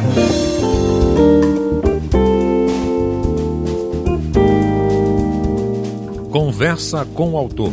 Conversa com o autor.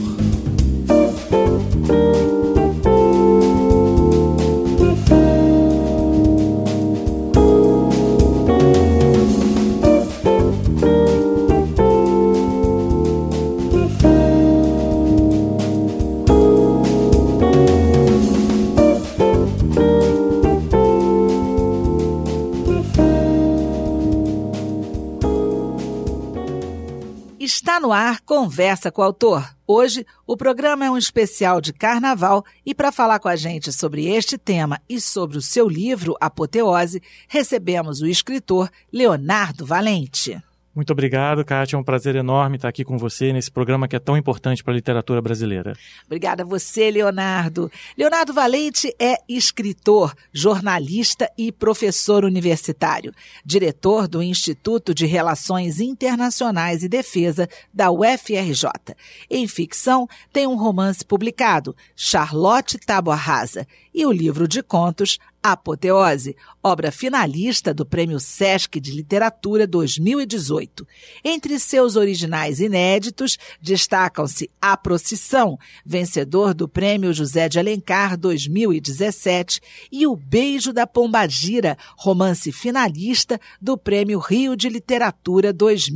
Está no ar Conversa com o Autor. Hoje, o programa é um especial de carnaval e para falar com a gente sobre este tema e sobre o seu livro, Apoteose, recebemos o escritor Leonardo Valente. Muito obrigado, Kátia. É um prazer enorme estar aqui com você nesse programa que é tão importante para a literatura brasileira. Obrigada a você, Leonardo. Leonardo Valente é escritor, jornalista e professor universitário, diretor do Instituto de Relações Internacionais e Defesa da UFRJ. Em ficção, tem um romance publicado, Charlotte Tábua Rasa, e o livro de contos Apoteose, obra finalista do Prêmio Sesc de Literatura 2018. Entre seus originais inéditos, destacam-se A Procissão, vencedor do Prêmio José de Alencar 2017, e O Beijo da Pombagira, romance finalista do Prêmio Rio de Literatura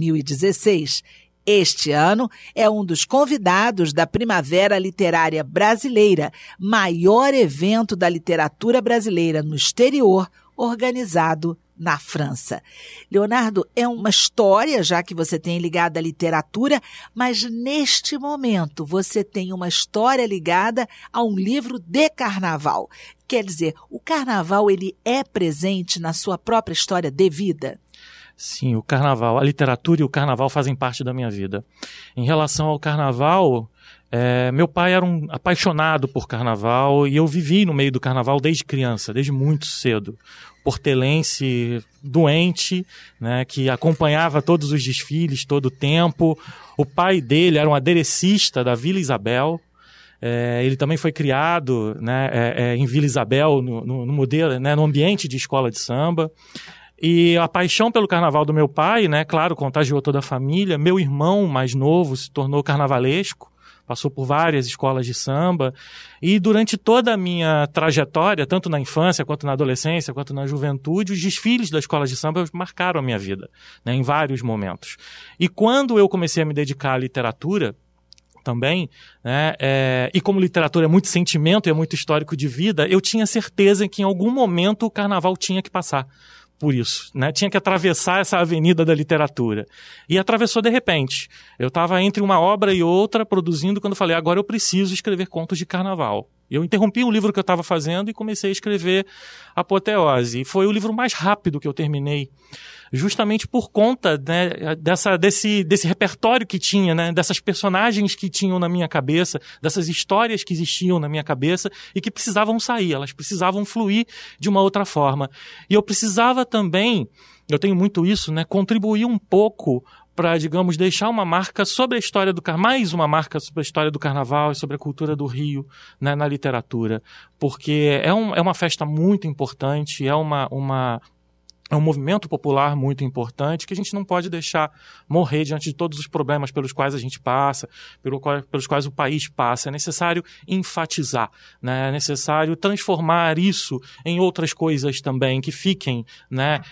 2016. Este ano é um dos convidados da Primavera Literária Brasileira, maior evento da literatura brasileira no exterior, organizado na França. Leonardo, é uma história, já que você tem ligado à literatura, mas neste momento você tem uma história ligada a um livro de carnaval. Quer dizer, o carnaval ele é presente na sua própria história de vida? Sim, o carnaval, a literatura e o carnaval fazem parte da minha vida. Em relação ao carnaval, meu pai era um apaixonado por carnaval e eu vivi no meio do carnaval desde criança, desde muito cedo. Portelense, doente, né, que acompanhava todos os desfiles, todo o tempo. O pai dele era um aderecista da Vila Isabel. Ele também foi criado, né, em Vila Isabel, no modelo, né, no ambiente de escola de samba. E a paixão pelo carnaval do meu pai, né, claro, contagiou toda a família. Meu irmão mais novo se tornou carnavalesco, passou por várias escolas de samba. E durante toda a minha trajetória, tanto na infância, quanto na adolescência, quanto na juventude, os desfiles das escolas de samba marcaram a minha vida, né, em vários momentos. E quando eu comecei a me dedicar à literatura, também, né, e como literatura é muito sentimento e é muito histórico de vida, eu tinha certeza que em algum momento o carnaval tinha que passar por isso, né? Tinha que atravessar essa avenida da literatura. E atravessou de repente. Eu estava entre uma obra e outra produzindo quando falei, agora eu preciso escrever contos de carnaval. Eu interrompi um livro que eu estava fazendo e comecei a escrever Apoteose. E foi o livro mais rápido que eu terminei, justamente por conta, né, desse repertório que tinha, né, dessas personagens que tinham na minha cabeça, dessas histórias que existiam na minha cabeça e que precisavam sair, elas precisavam fluir de uma outra forma. E eu precisava também, eu tenho muito isso, né, contribuir um pouco para, digamos, deixar uma marca sobre a história do carnaval, mais uma marca sobre a história do carnaval e sobre a cultura do Rio, né, na literatura. Porque é uma festa muito importante, é um movimento popular muito importante que a gente não pode deixar morrer diante de todos os problemas pelos quais a gente passa, pelos quais o país passa. É necessário enfatizar, né? É necessário transformar isso em outras coisas também, que fiquem, né?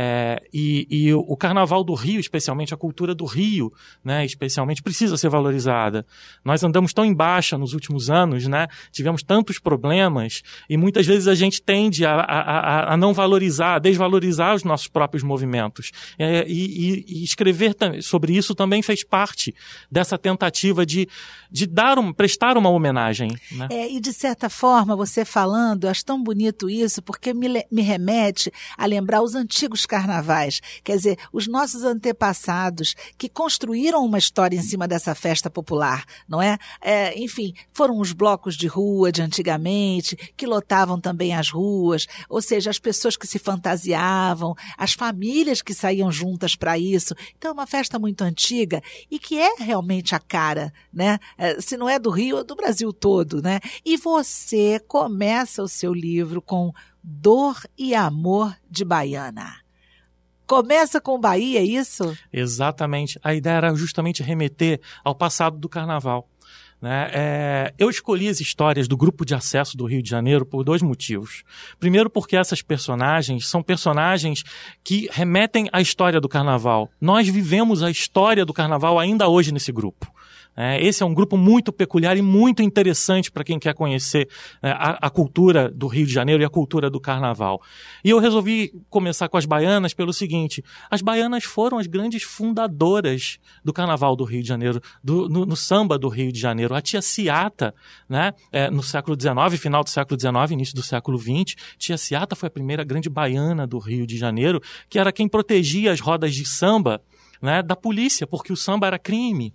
E o Carnaval do Rio, especialmente a cultura do Rio, né? Especialmente, precisa ser valorizada. Nós andamos tão em baixa nos últimos anos, né? Tivemos tantos problemas e muitas vezes a gente tende a não valorizar, a desvalorizar os nossos próprios movimentos. E escrever sobre isso também fez parte dessa tentativa de prestar uma homenagem, né? E de certa forma, você falando, eu acho tão bonito isso, porque me remete a lembrar os antigos carnavais. Quer dizer, os nossos antepassados que construíram uma história em cima dessa festa popular, não é? Enfim, foram os blocos de rua de antigamente, que lotavam também as ruas, ou seja, as pessoas que se fantasiavam, as famílias que saíam juntas para isso. Então é uma festa muito antiga e que é realmente a cara, né? Se não é do Rio, é do Brasil todo, né? E você começa o seu livro com Dor e Amor de Baiana. Começa com Bahia, é isso? Exatamente. A ideia era justamente remeter ao passado do carnaval. Né? Eu escolhi as histórias do Grupo de Acesso do Rio de Janeiro por 2 motivos. Primeiro, porque essas personagens são personagens que remetem à história do carnaval. Nós vivemos a história do carnaval ainda hoje nesse grupo. Esse é um grupo muito peculiar e muito interessante para quem quer conhecer a cultura do Rio de Janeiro e a cultura do carnaval. E eu resolvi começar com as baianas pelo seguinte: as baianas foram as grandes fundadoras do carnaval do Rio de Janeiro, no samba do Rio de Janeiro. A tia Ciata, né, no século XIX, final do século XIX, início do século XX, tia Ciata foi a primeira grande baiana do Rio de Janeiro, que era quem protegia as rodas de samba, né, da polícia, porque o samba era crime.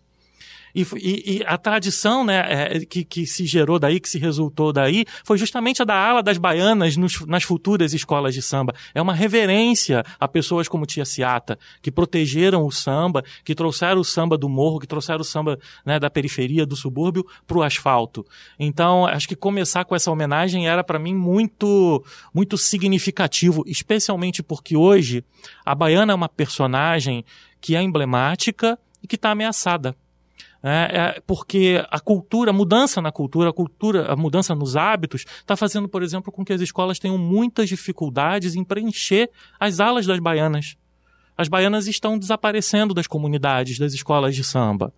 E a tradição, né, que se gerou daí, que se resultou daí, foi justamente a da ala das baianas nas futuras escolas de samba. É uma reverência a pessoas como tia Ciata, que protegeram o samba, que trouxeram o samba do morro, que trouxeram o samba, né, da periferia, do subúrbio, para o asfalto. Então, acho que começar com essa homenagem era para mim muito, muito significativo, especialmente porque hoje a baiana é uma personagem que é emblemática e que está ameaçada. Porque a mudança na cultura, a mudança nos hábitos, está fazendo, por exemplo, com que as escolas tenham muitas dificuldades em preencher as alas das baianas. As baianas estão desaparecendo das comunidades, das escolas de samba.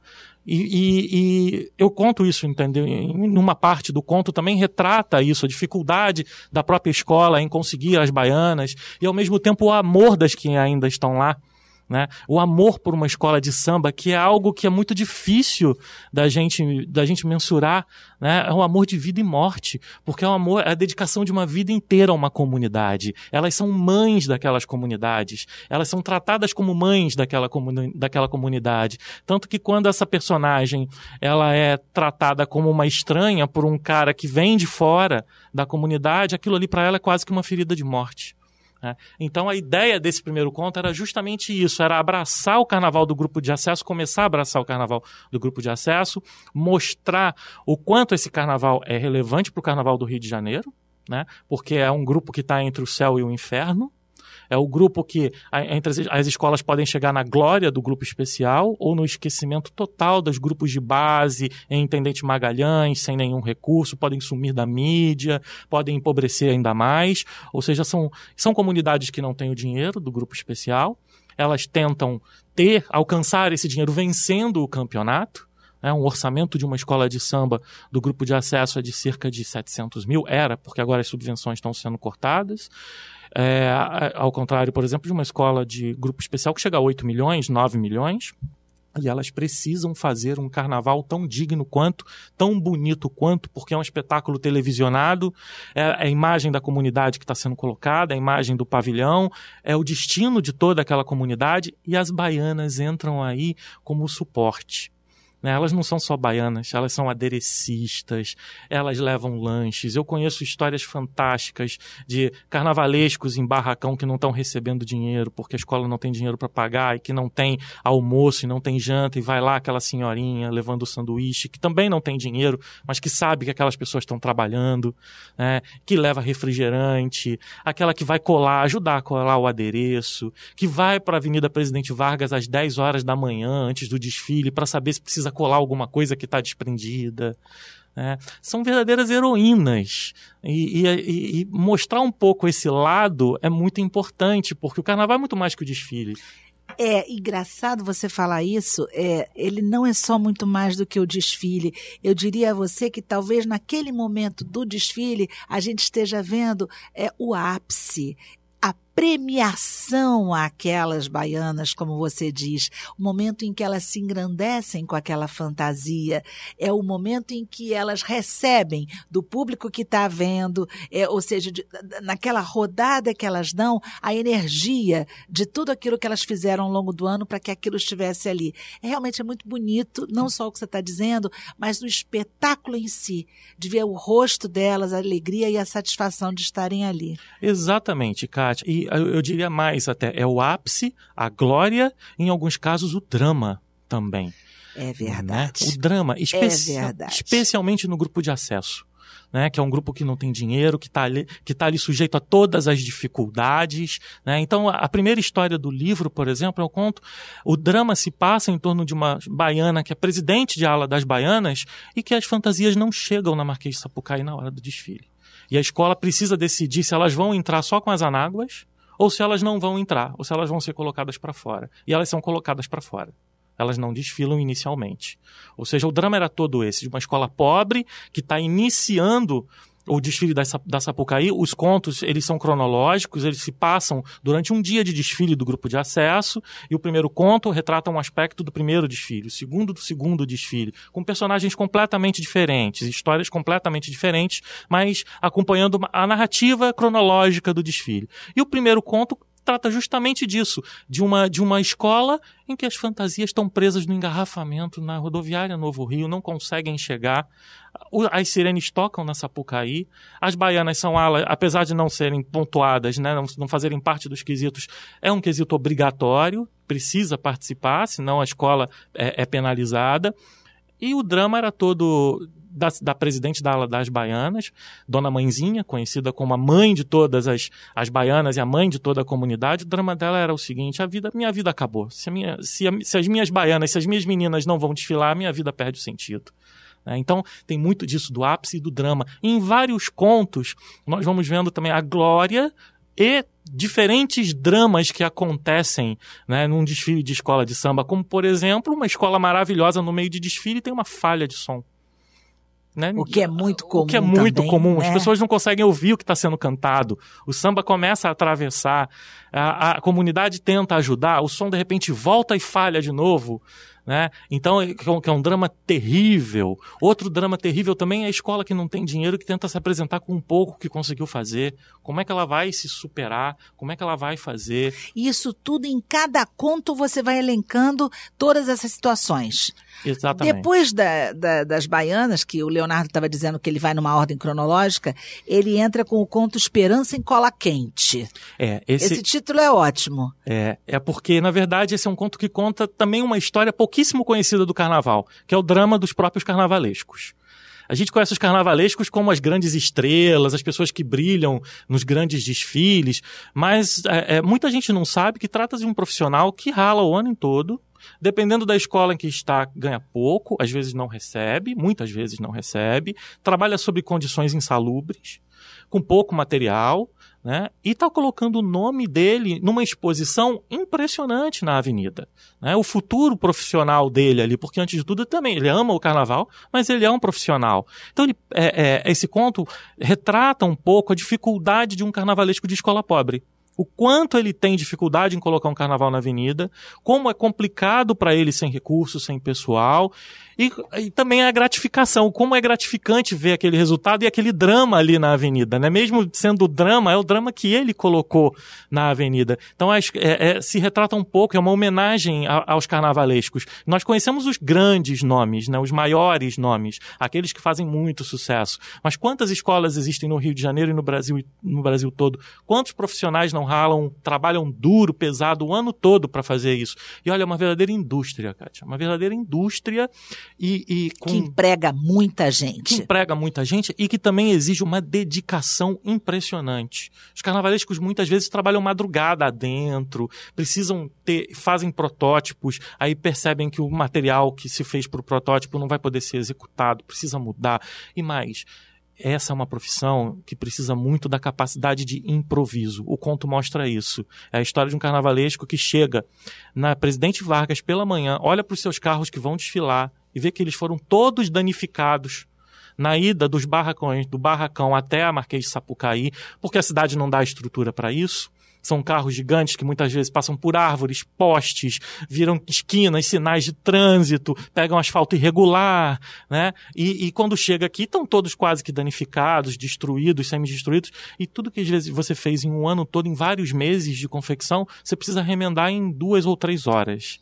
E eu conto isso, entendeu? Numa parte do conto também retrata isso, a dificuldade da própria escola em conseguir as baianas e, ao mesmo tempo, o amor das que ainda estão lá. Né? O amor por uma escola de samba, que é algo que é muito difícil da gente mensurar, né? É um amor de vida e morte, porque é a dedicação de uma vida inteira a uma comunidade. Elas são mães daquelas comunidades, elas são tratadas como mães daquela comunidade. Tanto que quando essa personagem ela é tratada como uma estranha por um cara que vem de fora da comunidade, aquilo ali para ela é quase que uma ferida de morte. Então a ideia desse primeiro conto era justamente isso, era abraçar o carnaval do Grupo de Acesso, começar a abraçar o carnaval do Grupo de Acesso, mostrar o quanto esse carnaval é relevante para o carnaval do Rio de Janeiro, né? Porque é um grupo que está entre o céu e o inferno. É o grupo que entre as escolas podem chegar na glória do grupo especial ou no esquecimento total dos grupos de base, em Intendente Magalhães, sem nenhum recurso, podem sumir da mídia, podem empobrecer ainda mais. Ou seja, são comunidades que não têm o dinheiro do grupo especial. Elas tentam alcançar esse dinheiro vencendo o campeonato. Um orçamento de uma escola de samba do Grupo de Acesso é de cerca de 700 mil, porque agora as subvenções estão sendo cortadas. Ao contrário, por exemplo, de uma escola de grupo especial que chega a 8 milhões, 9 milhões, e elas precisam fazer um carnaval tão digno quanto, tão bonito quanto, porque é um espetáculo televisionado, é a imagem da comunidade que está sendo colocada, a imagem do pavilhão, é o destino de toda aquela comunidade, e as baianas entram aí como suporte. Elas não são só baianas, elas são aderecistas, elas levam lanches. Eu conheço histórias fantásticas de carnavalescos em barracão que não estão recebendo dinheiro porque a escola não tem dinheiro para pagar e que não tem almoço e não tem janta, e vai lá aquela senhorinha levando o sanduíche, que também não tem dinheiro, mas que sabe que aquelas pessoas estão trabalhando, né? Que leva refrigerante, aquela que vai ajudar a colar o adereço, que vai para a Avenida Presidente Vargas às 10 horas da manhã, antes do desfile, para saber se precisa colar alguma coisa que está desprendida. São verdadeiras heroínas. E mostrar um pouco esse lado é muito importante, porque o carnaval é muito mais que o desfile. É engraçado você falar isso, ele não é só muito mais do que o desfile. Eu diria a você que talvez naquele momento do desfile a gente esteja vendo o ápice, a premiação àquelas baianas, como você diz, o momento em que elas se engrandecem com aquela fantasia, é o momento em que elas recebem do público que está vendo, ou seja, naquela rodada que elas dão, a energia de tudo aquilo que elas fizeram ao longo do ano para que aquilo estivesse ali. Realmente é muito bonito, não só o que você está dizendo, mas o espetáculo em si, de ver o rosto delas, a alegria e a satisfação de estarem ali. Exatamente, Kátia. E eu diria mais até, é o ápice, a glória, em alguns casos o drama também. É verdade. Né? O drama, especialmente no Grupo de Acesso. né, que é um grupo que não tem dinheiro, que está ali sujeito a todas as dificuldades, né? Então, a primeira história do livro, por exemplo, eu conto, o drama se passa em torno de uma baiana que é presidente de ala das baianas e que as fantasias não chegam na Marquês de Sapucaí na hora do desfile. E a escola precisa decidir se elas vão entrar só com as anáguas ou se elas não vão entrar, ou se elas vão ser colocadas para fora. E elas são colocadas para fora. Elas não desfilam inicialmente. Ou seja, o drama era todo esse, de uma escola pobre que está iniciando o desfile da Sapucaí. Os contos, eles são cronológicos, eles se passam durante um dia de desfile do grupo de acesso, e o primeiro conto retrata um aspecto do primeiro desfile, o segundo do segundo desfile, com personagens completamente diferentes, histórias completamente diferentes, mas acompanhando a narrativa cronológica do desfile. E o primeiro conto trata justamente disso, de uma escola em que as fantasias estão presas no engarrafamento na rodoviária Novo Rio, não conseguem chegar, as sirenes tocam na Sapucaí, as baianas são alas, apesar de não serem pontuadas, né, não fazerem parte dos quesitos, é um quesito obrigatório, precisa participar, senão a escola é penalizada, e o drama era todo da presidente da ala das baianas, Dona Mãezinha, conhecida como a mãe de todas as baianas e a mãe de toda a comunidade. O drama dela era o seguinte: minha vida acabou. Se as minhas baianas, se as minhas meninas não vão desfilar, minha vida perde o sentido. Então, tem muito disso do ápice e do drama. E em vários contos, nós vamos vendo também a glória e diferentes dramas que acontecem, né, num desfile de escola de samba, como, por exemplo, uma escola maravilhosa no meio de desfile tem uma falha de som. Né? O que é muito comum. O que é muito também, comum. né? As pessoas não conseguem ouvir o que está sendo cantado. O samba começa a atravessar, a comunidade tenta ajudar, o som de repente volta e falha de novo. Né? Então, que é um drama terrível. Outro drama terrível também é a escola que não tem dinheiro, que tenta se apresentar com um pouco que conseguiu fazer. Como é que ela vai se superar? Como é que ela vai fazer? Isso tudo, em cada conto você vai elencando todas essas situações. Exatamente. Depois das baianas, que o Leonardo estava dizendo que ele vai numa ordem cronológica, ele entra com o conto Esperança em Cola Quente. Esse título é ótimo. É porque, na verdade, esse é um conto que conta também uma história pouquíssimo conhecida do carnaval, que é o drama dos próprios carnavalescos. A gente conhece os carnavalescos como as grandes estrelas, as pessoas que brilham nos grandes desfiles, mas muita gente não sabe que trata de um profissional que rala o ano todo, dependendo da escola em que está, ganha pouco, às vezes não recebe, muitas vezes não recebe, trabalha sob condições insalubres, com pouco material, né? E está colocando o nome dele numa exposição impressionante na avenida. Né? O futuro profissional dele ali, porque antes de tudo também, ele ama o carnaval, mas ele é um profissional. Então esse conto retrata um pouco a dificuldade de um carnavalesco de escola pobre. O quanto ele tem dificuldade em colocar um carnaval na avenida, como é complicado para ele sem recursos, sem pessoal, e também a gratificação, como é gratificante ver aquele resultado e aquele drama ali na avenida, né? Mesmo sendo drama, é o drama que ele colocou na avenida. Então se retrata um pouco, é uma homenagem aos carnavalescos. Nós conhecemos os grandes nomes, né? Os maiores nomes, aqueles que fazem muito sucesso. Mas quantas escolas existem no Rio de Janeiro e no Brasil todo? Quantos profissionais não ralam, trabalham duro, pesado o ano todo para fazer isso? E olha, é uma verdadeira indústria, Kátia, uma verdadeira indústria que emprega muita gente. Que emprega muita gente e que também exige uma dedicação impressionante. Os carnavalescos muitas vezes trabalham madrugada adentro, fazem protótipos, aí percebem que o material que se fez para o protótipo não vai poder ser executado, precisa mudar. E mais, essa é uma profissão que precisa muito da capacidade de improviso. O conto mostra isso. É a história de um carnavalesco que chega na Presidente Vargas pela manhã, olha para os seus carros que vão desfilar e vê que eles foram todos danificados na ida dos barracões, do barracão até a Marquês de Sapucaí, porque a cidade não dá estrutura para isso. São carros gigantes que muitas vezes passam por árvores, postes, viram esquinas, sinais de trânsito, pegam asfalto irregular, né? E quando chega aqui, estão todos quase que danificados, destruídos, semi-destruídos, e tudo que às vezes você fez em um ano todo, em vários meses de confecção, você precisa remendar em 2 ou 3 horas.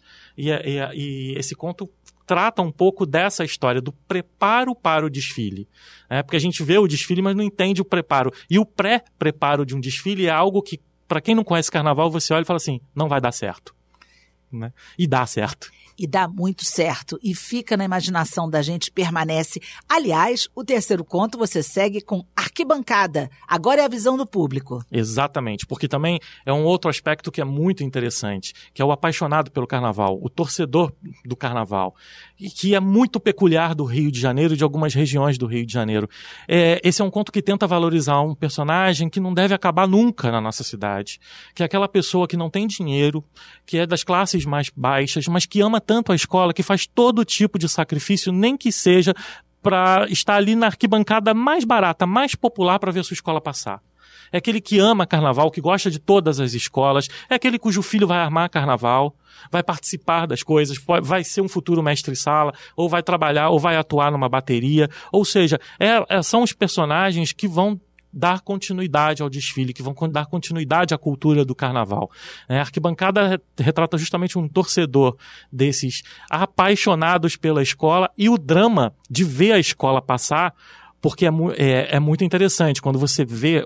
E esse conto trata um pouco dessa história, do preparo para o desfile. Porque a gente vê o desfile, mas não entende o preparo. E o pré-preparo de um desfile é algo que, para quem não conhece carnaval, você olha e fala assim, não vai dar certo. Né? E dá certo. E dá muito certo, e fica na imaginação da gente, permanece. Aliás, o terceiro conto você segue com Arquibancada. Agora é a visão do público. Exatamente, porque também é um outro aspecto que é muito interessante, que é o apaixonado pelo carnaval, o torcedor do carnaval, e que é muito peculiar do Rio de Janeiro e de algumas regiões do Rio de Janeiro. Esse é um conto que tenta valorizar um personagem que não deve acabar nunca na nossa cidade, que é aquela pessoa que não tem dinheiro, que é das classes mais baixas, mas que ama tanto a escola, que faz todo tipo de sacrifício, nem que seja para estar ali na arquibancada mais barata, mais popular, para ver a sua escola passar. É aquele que ama carnaval, que gosta de todas as escolas, é aquele cujo filho vai armar carnaval, vai participar das coisas, vai ser um futuro mestre-sala, ou vai trabalhar, ou vai atuar numa bateria. Ou seja, são os personagens que vão dar continuidade ao desfile, que vão dar continuidade à cultura do carnaval. A Arquibancada retrata justamente um torcedor desses apaixonados pela escola e o drama de ver a escola passar, porque é muito interessante quando você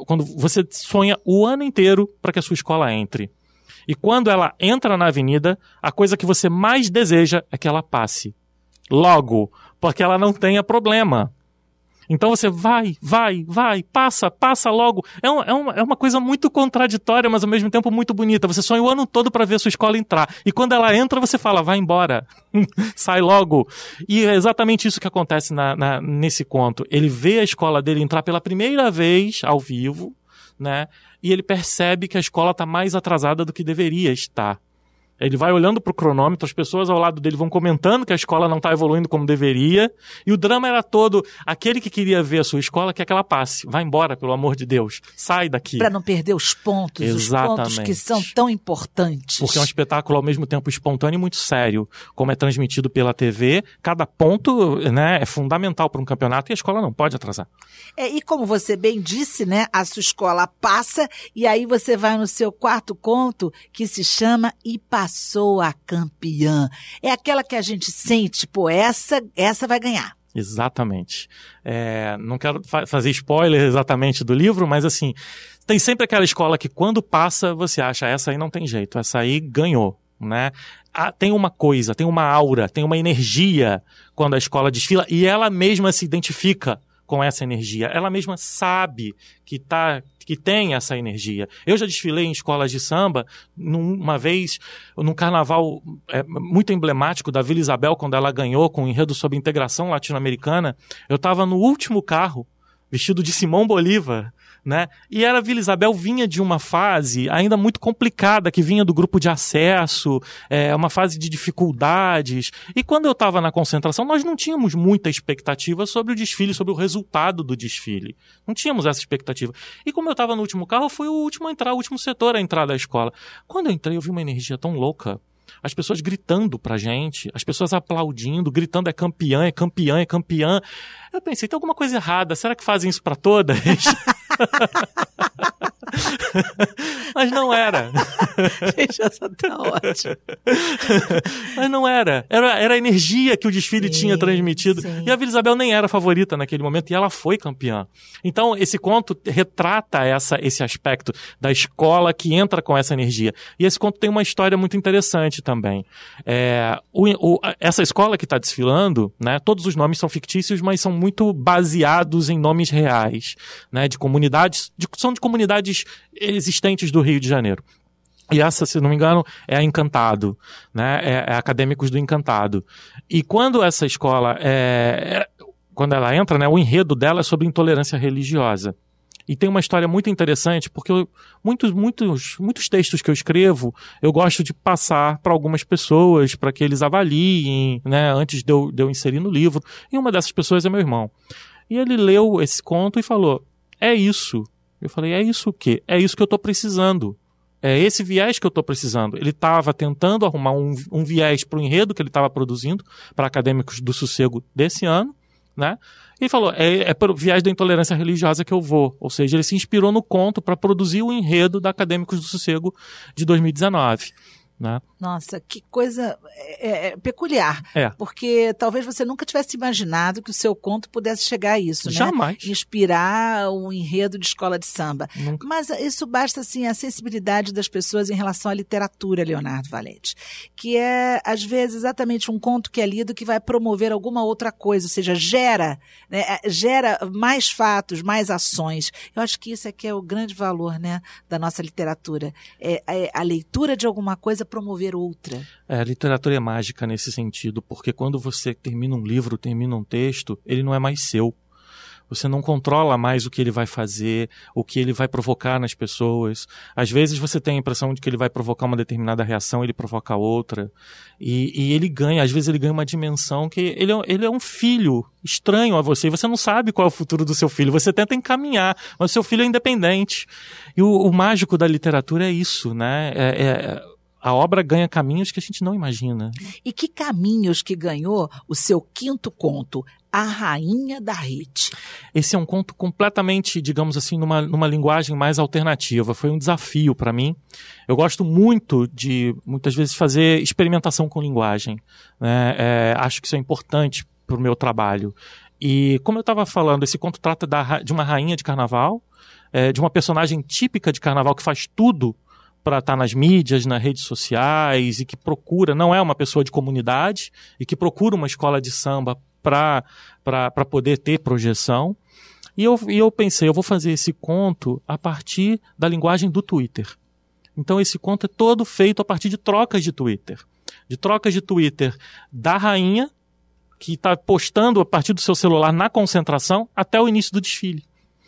sonha o ano inteiro para que a sua escola entre. E quando ela entra na avenida, a coisa que você mais deseja é que ela passe logo, porque ela não tenha problema. Então você vai, passa logo. É uma coisa muito contraditória, mas ao mesmo tempo muito bonita. Você sonha o ano todo para ver a sua escola entrar. E quando ela entra, você fala, vai embora, sai logo. E é exatamente isso que acontece nesse conto. Ele vê a escola dele entrar pela primeira vez ao vivo, né? E ele percebe que a escola está mais atrasada do que deveria estar. Ele vai olhando pro cronômetro, as pessoas ao lado dele vão comentando que a escola não está evoluindo como deveria, e o drama era todo, aquele que queria ver a sua escola quer que ela passe, vai embora, pelo amor de Deus, sai daqui. Para não perder os pontos, Exatamente. Os pontos que são tão importantes. Porque é um espetáculo ao mesmo tempo espontâneo e muito sério, como é transmitido pela TV, cada ponto, né, é fundamental para um campeonato e a escola não pode atrasar. E como você bem disse, né, a sua escola passa, e aí você vai no seu quarto conto, que se chama E Passou a Campeã. É aquela que a gente sente, pô, essa vai ganhar. Exatamente. Não quero fazer spoiler exatamente do livro, mas assim, tem sempre aquela escola que quando passa, você acha, essa aí não tem jeito, essa aí ganhou, né? Tem uma coisa, tem uma aura, tem uma energia quando a escola desfila e ela mesma se identifica com essa energia. Ela mesma sabe que tem essa energia. Eu já desfilei em escolas de samba, uma vez, num carnaval muito emblemático da Vila Isabel, quando ela ganhou com o enredo sobre integração latino-americana. Eu estava no último carro, vestido de Simão Bolívar, né? E a Vila Isabel vinha de uma fase ainda muito complicada, que vinha do grupo de acesso, uma fase de dificuldades. E quando eu estava na concentração, nós não tínhamos muita expectativa sobre o desfile, sobre o resultado do desfile. Não tínhamos essa expectativa. E como eu estava no último carro, eu fui o último a entrar, o último setor a entrar da escola. Quando eu entrei, eu vi uma energia tão louca. As pessoas gritando pra gente, as pessoas aplaudindo, gritando é campeã, é campeã, é campeã. Eu pensei, tem alguma coisa errada, será que fazem isso pra todas? Mas não era. Gente, essa tá ótima. Mas não era. Era a energia que o desfile tinha transmitido. Sim. E a Vila Isabel nem era a favorita naquele momento, e ela foi campeã. Então, esse conto retrata esse aspecto da escola que entra com essa energia. E esse conto tem uma história muito interessante também. Essa escola que está desfilando, né, todos os nomes são fictícios, mas são muito baseados em nomes reais, né, de comunidades, são de comunidades existentes do Rio de Janeiro. E essa, se não me engano, é a Encantado, né? É Acadêmicos do Encantado. E quando essa escola, quando ela entra, né, o enredo dela é sobre intolerância religiosa. E tem uma história muito interessante, porque muitos textos que eu escrevo, eu gosto de passar para algumas pessoas, para que eles avaliem, né, antes de eu inserir no livro. E uma dessas pessoas é meu irmão. E ele leu esse conto e falou, é isso. Eu falei, é isso o quê? É isso que eu estou precisando. É esse viés que eu estou precisando. Ele estava tentando arrumar um viés para o enredo que ele estava produzindo para Acadêmicos do Sossego desse ano, né? E falou, é para o viés da intolerância religiosa que eu vou. Ou seja, ele se inspirou no conto para produzir o enredo da Acadêmicos do Sossego de 2019. né? Nossa, que coisa peculiar. Porque talvez você nunca tivesse imaginado que o seu conto pudesse chegar a isso, né? Jamais. Inspirar um enredo de escola de samba. Nunca. Mas isso basta, assim, a sensibilidade das pessoas em relação à literatura, Leonardo Valente. Que é, às vezes, exatamente um conto que é lido que vai promover alguma outra coisa, ou seja, gera mais fatos, mais ações. Eu acho que isso é que é o grande valor, né, da nossa literatura. A leitura de alguma coisa promover outra. A literatura é mágica nesse sentido, porque quando você termina um livro, termina um texto, ele não é mais seu. Você não controla mais o que ele vai fazer, o que ele vai provocar nas pessoas. Às vezes você tem a impressão de que ele vai provocar uma determinada reação, ele provoca outra. E ele ganha, às vezes ele ganha uma dimensão que ele é um filho estranho a você. E você não sabe qual é o futuro do seu filho. Você tenta encaminhar, mas o seu filho é independente. E o mágico da literatura é isso, né? A obra ganha caminhos que a gente não imagina. E que caminhos que ganhou o seu quinto conto, A Rainha da Rede? Esse é um conto completamente, digamos assim, numa linguagem mais alternativa. Foi um desafio para mim. Eu gosto muito de, muitas vezes, fazer experimentação com linguagem, né? Acho que isso é importante para o meu trabalho. E, como eu estava falando, esse conto trata de uma rainha de carnaval, de uma personagem típica de carnaval que faz tudo para estar nas mídias, nas redes sociais, e que procura, não é uma pessoa de comunidade, e que procura uma escola de samba para poder ter projeção. E eu pensei, eu vou fazer esse conto a partir da linguagem do Twitter. Então esse conto é todo feito a partir de trocas de Twitter. De trocas de Twitter da rainha, que está postando a partir do seu celular na concentração, até o início do desfile.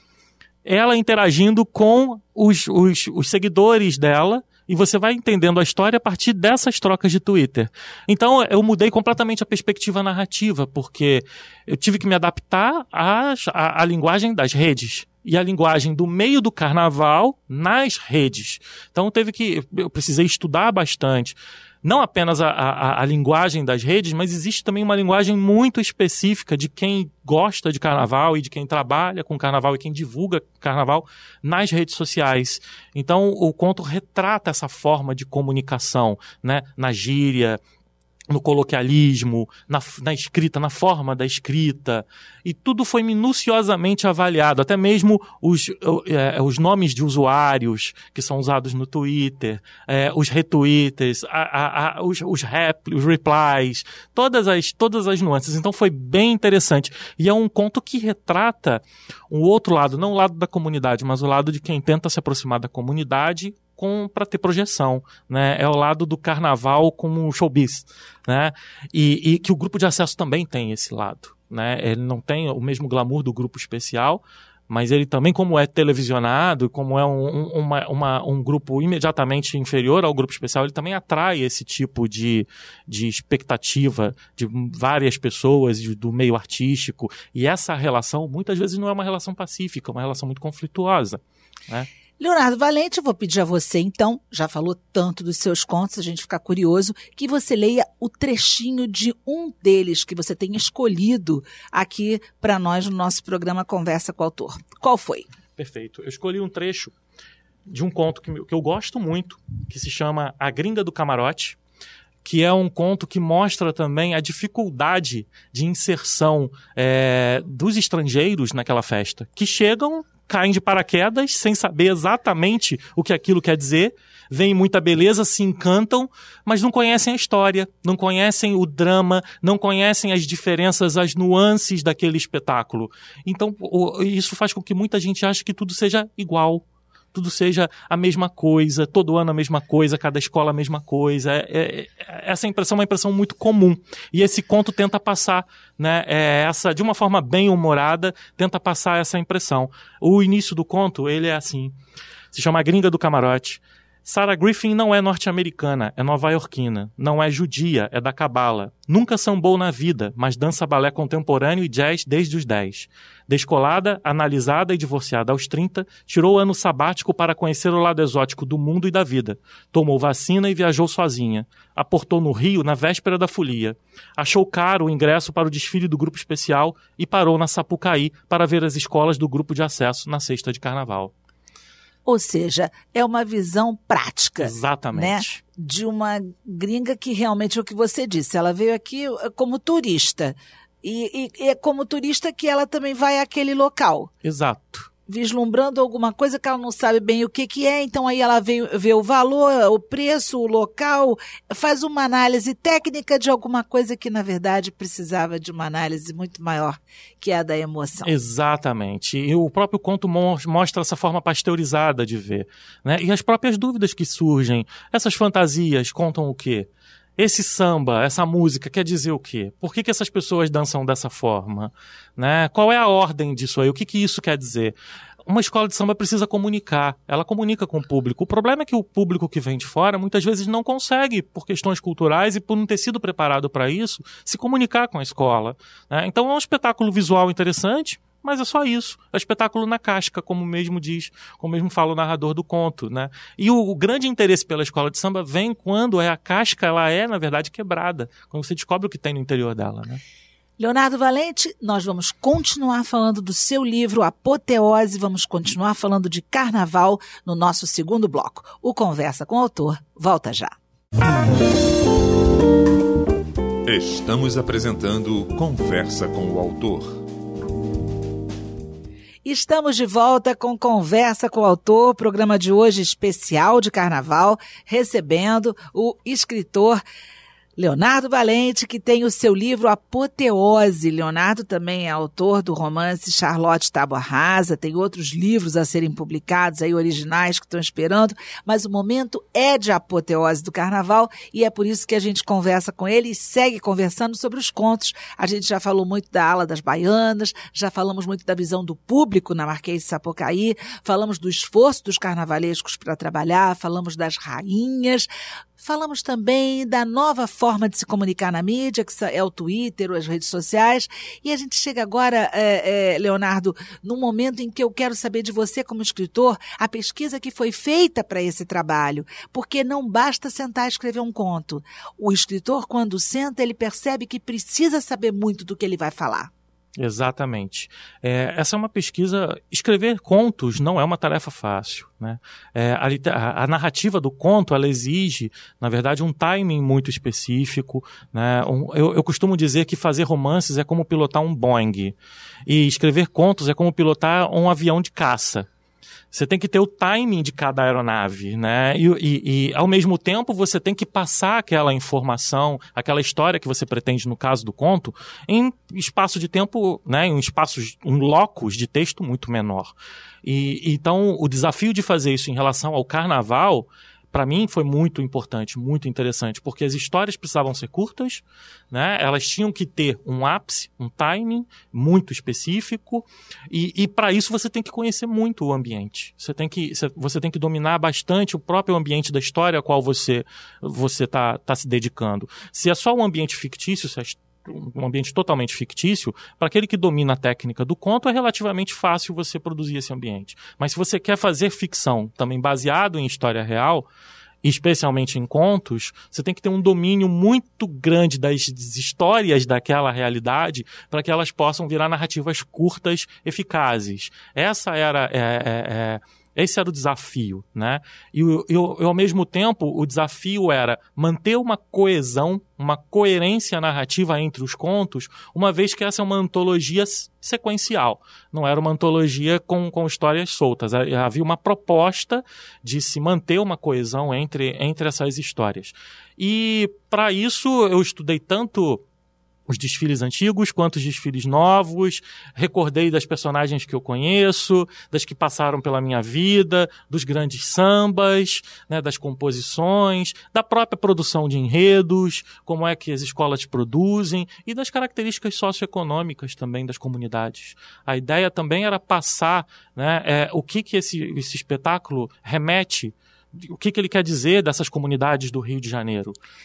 Ela interagindo com os seguidores dela, e você vai entendendo a história a partir dessas trocas de Twitter. Então eu mudei completamente a perspectiva narrativa, porque eu tive que me adaptar à linguagem das redes e à linguagem do meio do carnaval nas redes. Então eu precisei estudar bastante. Não apenas a linguagem das redes, mas existe também uma linguagem muito específica de quem gosta de carnaval e de quem trabalha com carnaval e quem divulga carnaval nas redes sociais. Então, o conto retrata essa forma de comunicação, né? Na gíria, no coloquialismo, na escrita, na forma da escrita, e tudo foi minuciosamente avaliado, até mesmo os nomes de usuários que são usados no Twitter, os retweets, os replies, todas as nuances. Então foi bem interessante. E é um conto que retrata um outro lado, não o lado da comunidade, mas o lado de quem tenta se aproximar da comunidade para ter projeção, né? É o lado do carnaval como um showbiz, né? E que o grupo de acesso também tem esse lado, né? Ele não tem o mesmo glamour do grupo especial, mas ele também, como é televisionado, como é um grupo imediatamente inferior ao grupo especial, ele também atrai esse tipo de expectativa de várias pessoas do meio artístico, e essa relação muitas vezes não é uma relação pacífica, é uma relação muito conflituosa, né? Leonardo Valente, eu vou pedir a você, então, já falou tanto dos seus contos, a gente fica curioso, que você leia o trechinho de um deles que você tem escolhido aqui para nós no nosso programa Conversa com o Autor. Qual foi? Perfeito. Eu escolhi um trecho de um conto que eu gosto muito, que se chama A Gringa do Camarote, que é um conto que mostra também a dificuldade de inserção dos estrangeiros naquela festa, que chegam, caem de paraquedas sem saber exatamente o que aquilo quer dizer, veem muita beleza, se encantam, mas não conhecem a história, não conhecem o drama, não conhecem as diferenças, as nuances daquele espetáculo. Então, isso faz com que muita gente ache que tudo seja igual, tudo seja a mesma coisa, todo ano a mesma coisa, cada escola a mesma coisa. Essa impressão é uma impressão muito comum. E esse conto tenta passar, né, de uma forma bem humorada, tenta passar essa impressão. O início do conto, ele é assim, se chama A Gringa do Camarote. Sarah Griffin não é norte-americana, é nova-iorquina. Não é judia, é da cabala. Nunca sambou na vida, mas dança balé contemporâneo e jazz desde os 10. Descolada, analisada e divorciada aos 30, tirou o ano sabático para conhecer o lado exótico do mundo e da vida. Tomou vacina e viajou sozinha. Aportou no Rio na véspera da folia. Achou caro o ingresso para o desfile do grupo especial e parou na Sapucaí para ver as escolas do grupo de acesso na sexta de carnaval. Ou seja, é uma visão prática. Exatamente. Né? De uma gringa que realmente é o que você disse. Ela veio aqui como turista. E é como turista que ela também vai àquele local. Exato. Vislumbrando alguma coisa que ela não sabe bem o que é, então aí ela vê o valor, o preço, o local, faz uma análise técnica de alguma coisa que, na verdade, precisava de uma análise muito maior, que é a da emoção. Exatamente. E o próprio conto mostra essa forma pasteurizada de ver, né? E as próprias dúvidas que surgem. Essas fantasias contam o quê? Esse samba, essa música, quer dizer o quê? Por que essas pessoas dançam dessa forma? Né? Qual é a ordem disso aí? O que isso quer dizer? Uma escola de samba precisa comunicar. Ela comunica com o público. O problema é que o público que vem de fora muitas vezes não consegue, por questões culturais e por não ter sido preparado para isso, se comunicar com a escola. Né? Então é um espetáculo visual interessante, mas é só isso. É espetáculo na casca, como mesmo diz, como mesmo fala o narrador do conto, né? E o grande interesse pela escola de samba vem quando a casca, ela é, na verdade, quebrada. Quando você descobre o que tem no interior dela, né? Leonardo Valente, nós vamos continuar falando do seu livro Apoteose, vamos continuar falando de carnaval no nosso segundo bloco. O Conversa com o Autor volta já. Estamos apresentando Conversa com o Autor. Estamos de volta com Conversa com o Autor, programa de hoje especial de carnaval, recebendo o escritor Leonardo Valente, que tem o seu livro Apoteose. Leonardo também é autor do romance Charlotte Tábua Rasa, tem outros livros a serem publicados aí, originais, que estão esperando, mas o momento é de apoteose do carnaval e é por isso que a gente conversa com ele e segue conversando sobre os contos. A gente já falou muito da ala das baianas, já falamos muito da visão do público na Marquês de Sapucaí, falamos do esforço dos carnavalescos para trabalhar, falamos das rainhas. Falamos também da nova forma de se comunicar na mídia, que é o Twitter, as redes sociais. E a gente chega agora, Leonardo, num momento em que eu quero saber de você como escritor, a pesquisa que foi feita para esse trabalho. Porque não basta sentar e escrever um conto. O escritor, quando senta, ele percebe que precisa saber muito do que ele vai falar. Exatamente. Essa é uma pesquisa. Escrever contos não é uma tarefa fácil, né? A narrativa do conto, ela exige, na verdade, um timing muito específico, né? Eu costumo dizer que fazer romances é como pilotar um Boeing e escrever contos é como pilotar um avião de caça. Você tem que ter o timing de cada aeronave, né? E ao mesmo tempo, você tem que passar aquela informação, aquela história que você pretende, no caso do conto, em espaço de tempo, né? Um locus de texto muito menor. Então, o desafio de fazer isso em relação ao carnaval, para mim, foi muito importante, muito interessante, porque as histórias precisavam ser curtas, né? Elas tinham que ter um ápice, um timing muito específico, e para isso você tem que conhecer muito o ambiente. Você tem que dominar bastante o próprio ambiente da história a qual você tá se dedicando. Se é só um ambiente fictício, se é um ambiente totalmente fictício, para aquele que domina a técnica do conto, é relativamente fácil você produzir esse ambiente. Mas se você quer fazer ficção também baseado em história real, especialmente em contos, você tem que ter um domínio muito grande das histórias daquela realidade para que elas possam virar narrativas curtas, eficazes. Esse era o desafio, né? E ao mesmo tempo, o desafio era manter uma coesão, uma coerência narrativa entre os contos, uma vez que essa é uma antologia sequencial. Não era uma antologia com histórias soltas. Havia uma proposta de se manter uma coesão entre essas histórias. E, para isso, eu estudei tanto os desfiles antigos, quanto os desfiles novos, recordei das personagens que eu conheço, das que passaram pela minha vida, dos grandes sambas, né, das composições, da própria produção de enredos, como é que as escolas produzem e das características socioeconômicas também das comunidades. A ideia também era passar, né, o que esse espetáculo remete, o que ele quer dizer dessas comunidades do Rio de Janeiro, né?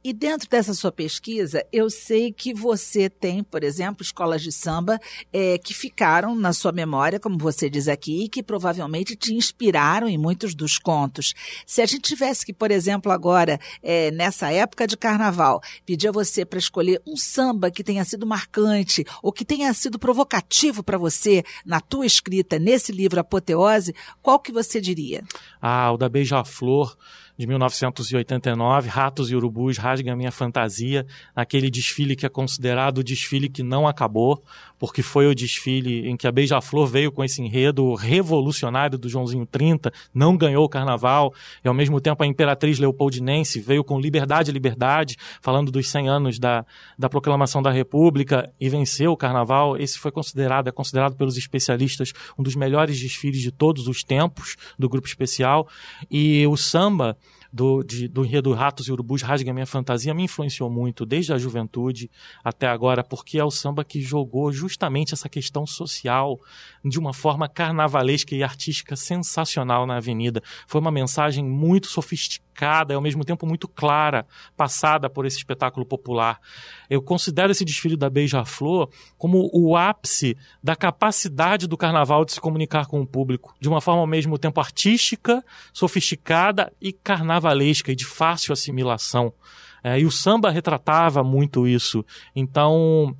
E dentro dessa sua pesquisa, eu sei que você tem, por exemplo, escolas de samba que ficaram na sua memória, como você diz aqui, e que provavelmente te inspiraram em muitos dos contos. Se a gente tivesse que, por exemplo, agora, nessa época de carnaval, pedir a você para escolher um samba que tenha sido marcante ou que tenha sido provocativo para você na tua escrita nesse livro Apoteose, qual que você diria? O da Beija-Flor, de 1989, Ratos e Urubus Rasguem a Minha Fantasia, aquele desfile que é considerado o desfile que não acabou, porque foi o desfile em que a Beija-Flor veio com esse enredo revolucionário do Joãozinho 30, não ganhou o carnaval, e ao mesmo tempo a Imperatriz Leopoldinense veio com Liberdade, Liberdade, falando dos 100 anos da proclamação da República, e venceu o carnaval. Esse é considerado pelos especialistas um dos melhores desfiles de todos os tempos do Grupo Especial, e o samba do enredo Ratos e Urubus Rasguem a Minha Fantasia me influenciou muito desde a juventude até agora, porque é o samba que jogou justamente essa questão social de uma forma carnavalesca e artística sensacional na avenida. Foi uma mensagem muito sofisticada e ao mesmo tempo muito clara, passada por esse espetáculo popular. Eu considero esse desfile da Beija-Flor como o ápice da capacidade do carnaval de se comunicar com o público, de uma forma ao mesmo tempo artística, sofisticada e carnavalesca e de fácil assimilação. E o samba retratava muito isso. Então,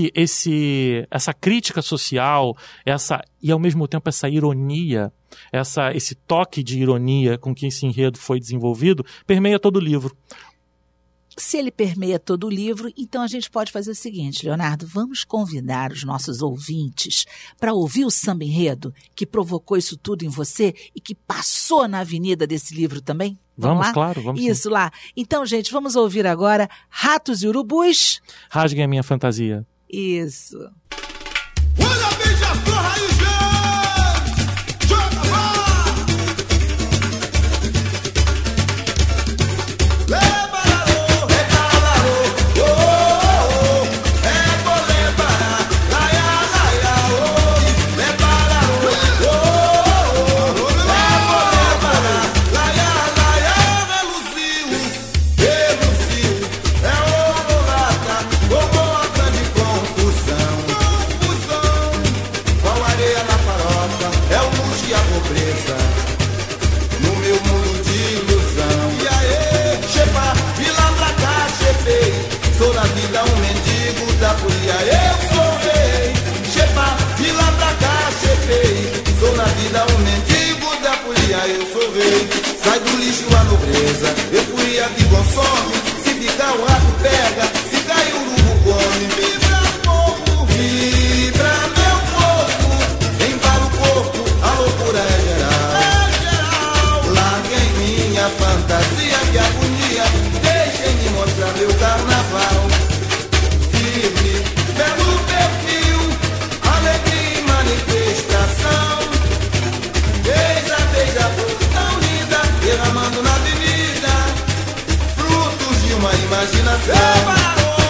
essa crítica social, e ao mesmo tempo essa ironia, esse toque de ironia com que esse enredo foi desenvolvido, permeia todo o livro. Se ele permeia todo o livro, então a gente pode fazer o seguinte, Leonardo, vamos convidar os nossos ouvintes para ouvir o samba enredo que provocou isso tudo em você e que passou na avenida desse livro também? Vamos lá? Claro, vamos Isso sim. Lá. Então, gente, vamos ouvir agora Ratos e Urubus. Rasguem a Minha Fantasia. Isso. Olha a Beija-Flor, Raízes! Joga, sai do lixo a nobreza, eu fui a que consome. Se ficar o rato pega, se cai o urubu come. Vibra pouco, vibra meu corpo, embala o corpo, a loucura é geral. Larga em minha fantasia que agonia, deixem-me mostrar meu carnaval. Firme, belo perfil, alegria e manifestação. Beija-flor tão linda, derramando na avenida, frutos de uma imaginação.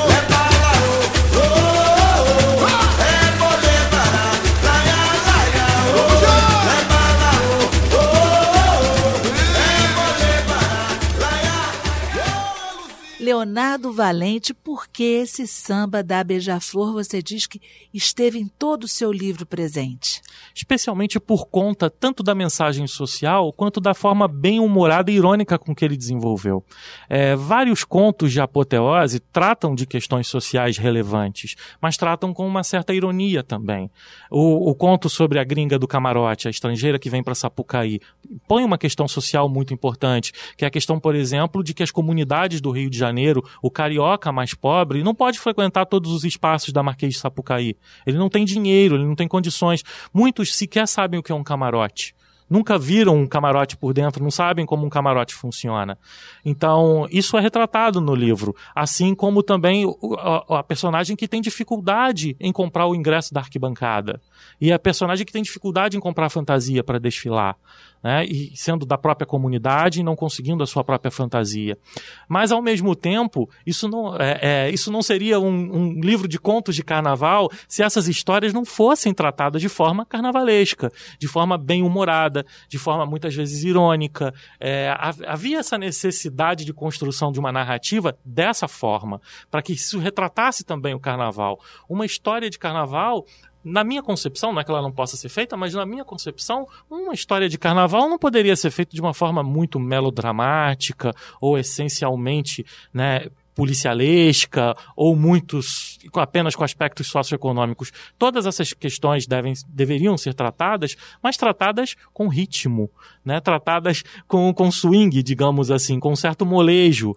Leonardo Valente, por que esse samba da Beija-Flor você diz que esteve em todo o seu livro presente? Especialmente por conta tanto da mensagem social quanto da forma bem-humorada e irônica com que ele desenvolveu. Vários contos de Apoteose tratam de questões sociais relevantes, mas tratam com uma certa ironia também. O conto sobre a gringa do camarote, a estrangeira que vem para Sapucaí, põe uma questão social muito importante, que é a questão, por exemplo, de que as comunidades do Rio de Janeiro, o carioca mais pobre, não pode frequentar todos os espaços da Marquês de Sapucaí. Ele não tem dinheiro, ele não tem condições. Muitos sequer sabem o que é um camarote. Nunca viram um camarote por dentro, não sabem como um camarote funciona. Então, isso é retratado no livro. Assim como também a personagem que tem dificuldade em comprar o ingresso da arquibancada. E a personagem que tem dificuldade em comprar fantasia para desfilar. né, e sendo da própria comunidade e não conseguindo a sua própria fantasia. Mas, ao mesmo tempo, isso não seria um livro de contos de carnaval se essas histórias não fossem tratadas de forma carnavalesca, de forma bem-humorada, de forma muitas vezes irônica. Havia essa necessidade de construção de uma narrativa dessa forma, para que isso retratasse também o carnaval. Uma história de carnaval, na minha concepção, não é que ela não possa ser feita, mas na minha concepção, uma história de carnaval não poderia ser feita de uma forma muito melodramática ou essencialmente, né, policialesca ou apenas com aspectos socioeconômicos. Todas essas questões deveriam ser tratadas, mas tratadas com ritmo, né, tratadas com swing, digamos assim, com um certo molejo.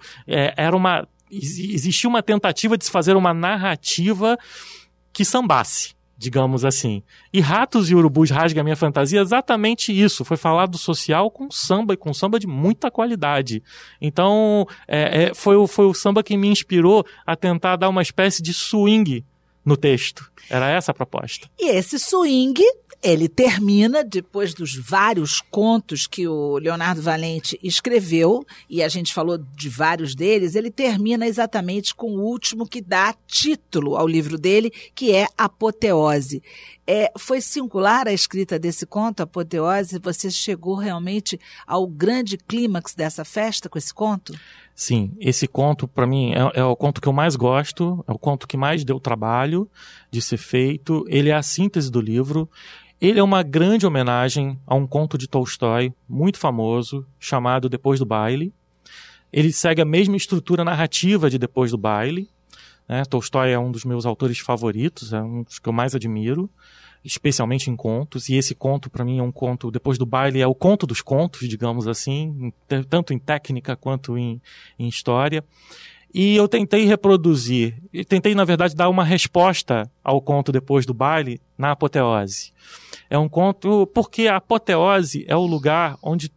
Existia uma tentativa de se fazer uma narrativa que sambasse, digamos assim. E Ratos e Urubus Rasga a Minha Fantasia é exatamente isso. Foi falar do social com samba, e com samba de muita qualidade. Então, foi o samba que me inspirou a tentar dar uma espécie de swing no texto. Era essa a proposta. E esse swing, ele termina, depois dos vários contos que o Leonardo Valente escreveu, e a gente falou de vários deles, ele termina exatamente com o último que dá título ao livro dele, que é Apoteose. Foi singular a escrita desse conto, Apoteose? Você chegou realmente ao grande clímax dessa festa com esse conto? Sim, esse conto, para mim, é o conto que eu mais gosto, é o conto que mais deu trabalho de ser feito. Ele é a síntese do livro. Ele é uma grande homenagem a um conto de Tolstói, muito famoso, chamado Depois do Baile. Ele segue a mesma estrutura narrativa de Depois do Baile, né? Tolstói é um dos meus autores favoritos, é um dos que eu mais admiro, especialmente em contos, e esse conto, para mim, é um conto, Depois do Baile, é o conto dos contos, digamos assim, tanto em técnica quanto em história. E eu tentei reproduzir, na verdade, dar uma resposta ao conto Depois do Baile na Apoteose. É um conto, porque a apoteose é o lugar onde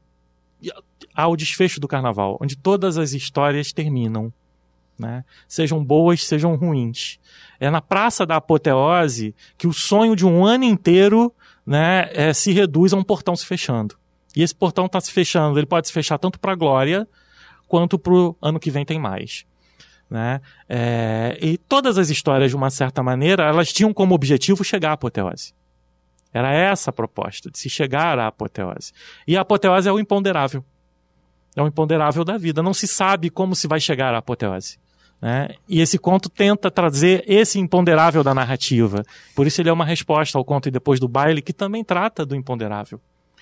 há o desfecho do carnaval, onde todas as histórias terminam, né? Sejam boas, sejam ruins. É na praça da apoteose que o sonho de um ano inteiro, né, se reduz a um portão se fechando. E esse portão está se fechando, ele pode se fechar tanto para a glória, quanto para o ano que vem tem mais. Né? E todas as histórias, de uma certa maneira, elas tinham como objetivo chegar à apoteose. Era essa a proposta, de se chegar à apoteose. E a apoteose é o imponderável. É o imponderável da vida. Não se sabe como se vai chegar à apoteose. Né? E esse conto tenta trazer esse imponderável da narrativa. Por isso ele é uma resposta ao conto E Depois do Baile, que também trata do imponderável.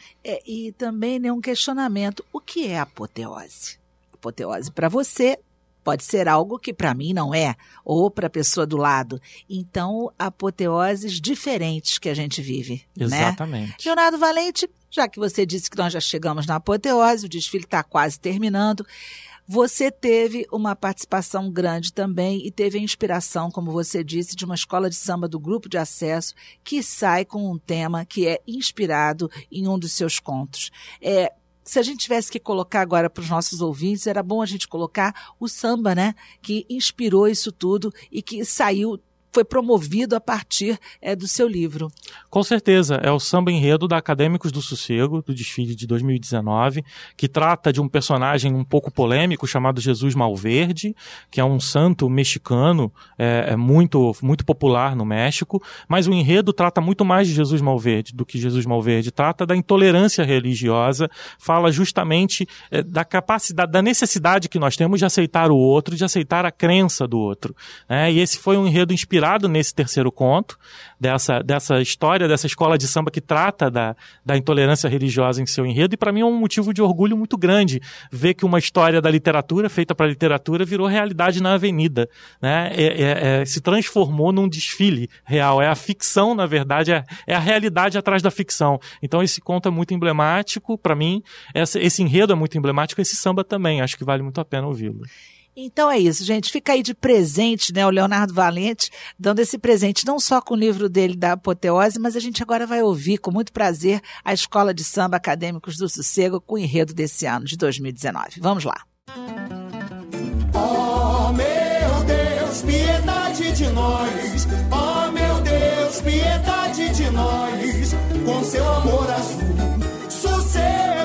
E também um questionamento. O que é apoteose? Apoteose para você pode ser algo que para mim não é, ou para a pessoa do lado. Então, apoteoses diferentes que a gente vive. Exatamente. Né? Leonardo Valente, já que você disse que nós já chegamos na apoteose, o desfile está quase terminando, você teve uma participação grande também e teve a inspiração, como você disse, de uma escola de samba do Grupo de Acesso que sai com um tema que é inspirado em um dos seus contos. Se a gente tivesse que colocar agora para os nossos ouvintes, era bom a gente colocar o samba, né? Que inspirou isso tudo e que foi promovido a partir do seu livro. Com certeza, é o samba enredo da Acadêmicos do Sossego, do desfile de 2019, que trata de um personagem um pouco polêmico chamado Jesus Malverde, que é um santo mexicano, muito, muito popular no México, mas o enredo trata muito mais de Jesus Malverde do que Jesus Malverde, trata da intolerância religiosa, fala justamente da capacidade, da necessidade que nós temos de aceitar o outro, de aceitar a crença do outro. E esse foi um enredo inspirado nesse terceiro conto, dessa história, dessa escola de samba que trata da intolerância religiosa em seu enredo, e para mim é um motivo de orgulho muito grande ver que uma história da literatura, feita para a literatura, virou realidade na avenida, né? Se transformou num desfile real, é a ficção, na verdade, é a realidade atrás da ficção. Então esse conto é muito emblemático, para mim, esse enredo é muito emblemático, esse samba também, acho que vale muito a pena ouvi-lo. Então é isso, gente. Fica aí de presente, né, o Leonardo Valente, dando esse presente não só com o livro dele da Apoteose, mas a gente agora vai ouvir com muito prazer a Escola de Samba Acadêmicos do Sossego com o enredo desse ano, de 2019. Vamos lá. Oh, meu Deus, piedade de nós. Oh, meu Deus, piedade de nós. Com seu amor azul, sossego.